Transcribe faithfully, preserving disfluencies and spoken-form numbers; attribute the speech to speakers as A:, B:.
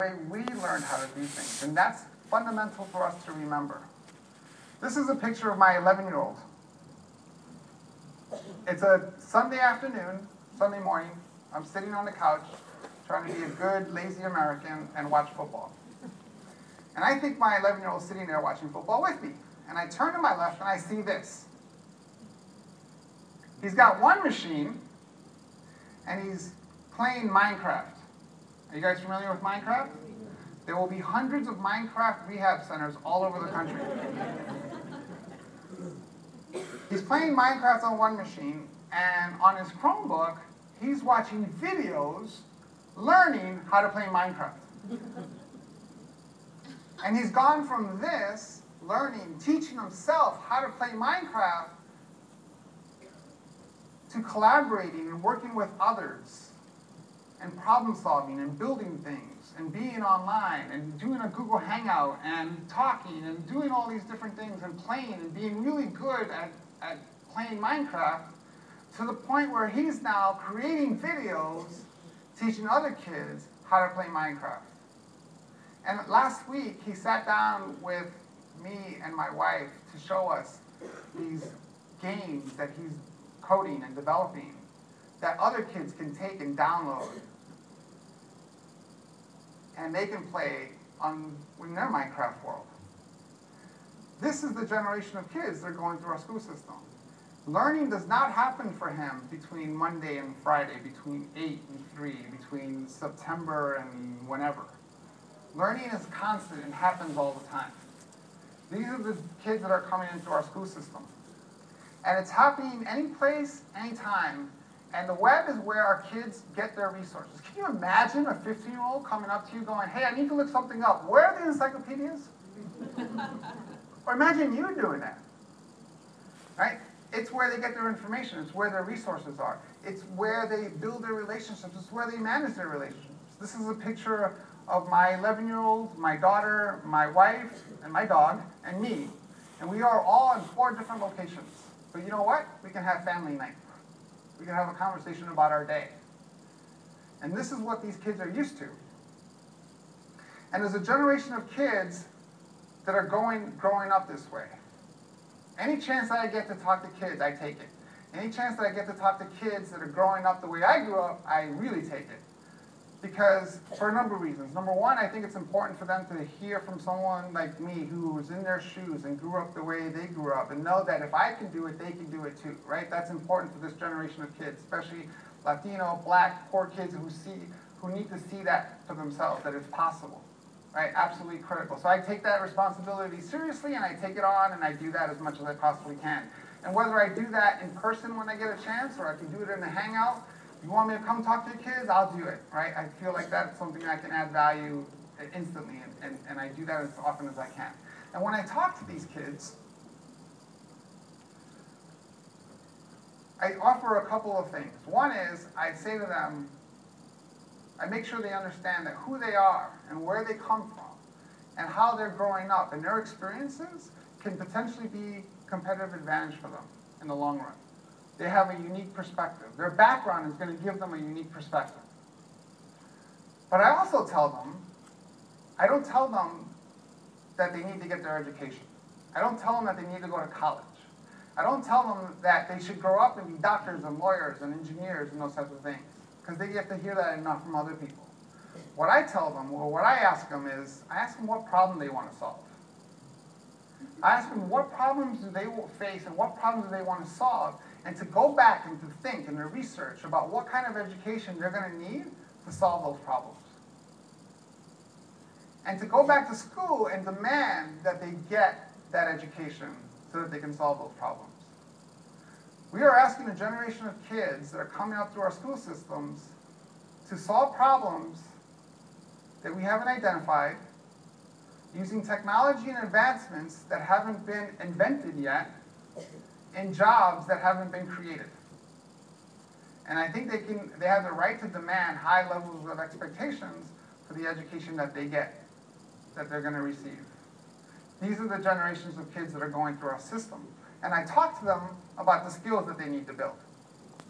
A: way we learned how to do things, and that's fundamental for us to remember. This is a picture of my eleven-year-old. It's a Sunday afternoon, Sunday morning. I'm sitting on the couch trying to be a good, lazy American and watch football. And I think my eleven-year-old is sitting there watching football with me. And I turn to my left and I see this. He's got one machine and he's playing Minecraft. Are you guys familiar with Minecraft? There will be hundreds of Minecraft rehab centers all over the country. He's playing Minecraft on one machine, and on his Chromebook, he's watching videos learning how to play Minecraft. And he's gone from this, learning, teaching himself how to play Minecraft, to collaborating and working with others, and problem solving and building things, and being online, and doing a Google Hangout, and talking, and doing all these different things, and playing, and being really good at, at playing Minecraft, to the point where he's now creating videos teaching other kids how to play Minecraft. And last week, he sat down with me and my wife to show us these games that he's coding and developing that other kids can take and download. And they can play on, in their Minecraft world. This is the generation of kids that are going through our school system. Learning does not happen for him between Monday and Friday, between eight and three, between September and whenever. Learning is constant and happens all the time. These are the kids that are coming into our school system. And it's happening any place, anytime. And the web is where our kids get their resources. Can you imagine a fifteen-year-old coming up to you going, hey, I need to look something up. Where are the encyclopedias? Or imagine you doing that. Right? It's where they get their information. It's where their resources are. It's where they build their relationships. It's where they manage their relationships. This is a picture of my eleven-year-old, my daughter, my wife, and my dog, and me. And we are all in four different locations. But you know what? We can have family night. We can have a conversation about our day. And this is what these kids are used to. And there's a generation of kids that are going, growing up this way. Any chance that I get to talk to kids, I take it. Any chance that I get to talk to kids that are growing up the way I grew up, I really take it. Because, for a number of reasons. Number one, I think it's important for them to hear from someone like me who was in their shoes and grew up the way they grew up, and know that if I can do it, they can do it too, right? That's important for this generation of kids, especially Latino, Black, poor kids who see, who need to see that for themselves, that it's possible, right? Absolutely critical. So I take that responsibility seriously, and I take it on, and I do that as much as I possibly can. And whether I do that in person when I get a chance, or I can do it in a hangout, you want me to come talk to the kids? I'll do it, right? I feel like that's something I can add value instantly, and, and, and I do that as often as I can. And when I talk to these kids, I offer a couple of things. One is, I say to them, I make sure they understand that who they are and where they come from and how they're growing up, and their experiences can potentially be competitive advantage for them in the long run. They have a unique perspective. Their background is going to give them a unique perspective. But I also tell them, I don't tell them that they need to get their education. I don't tell them that they need to go to college. I don't tell them that they should grow up and be doctors and lawyers and engineers and those types of things, because they get to hear that enough from other people. What I tell them, or what I ask them is, I ask them what problem they want to solve. I ask them what problems do they face and what problems do they want to solve, and to go back and to think and to research about what kind of education they're going to need to solve those problems. And to go back to school and demand that they get that education so that they can solve those problems. We are asking a generation of kids that are coming up through our school systems to solve problems that we haven't identified, using technology and advancements that haven't been invented yet, in jobs that haven't been created. And I think they can, they have the right to demand high levels of expectations for the education that they get, that they're going to receive. These are the generations of kids that are going through our system. And I talk to them about the skills that they need to build.